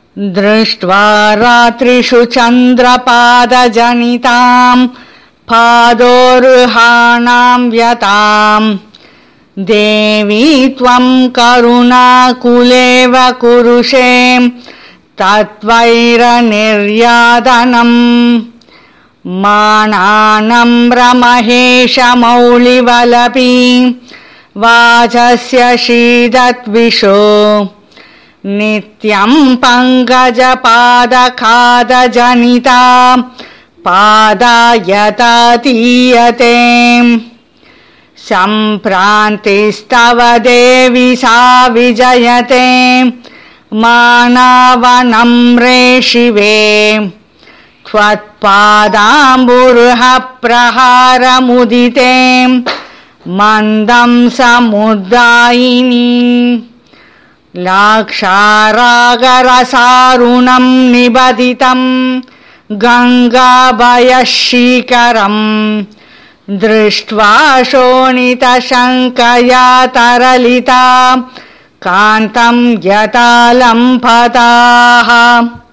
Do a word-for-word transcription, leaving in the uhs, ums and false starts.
दृष्ट्वा रात्रिषु चन्द्रपादजनितां पादोरुहाणां व्यताम् देवी त्वं करुणाकुलेव कुरुषे तत्वैरनिर्यातनम् मानानम्रमहेशमौलिवलपी वाचस्य शीतद्विषो नित्यं पङ्कजपादखादजनिता पादायतातीयते सम्प्रान्तिस्तव देवि सा विजयते मानवनम्रे शिवे त्वत्पादाम्बुरुहप्रहारमुदिते मन्दं समुद्दायिनी लाक्षारागरसारुणं निबदितं गङ्गाभयशीकरम् दृष्ट्वा शोणितशङ्कया तरलिता कान्तं यथा लम्पताः।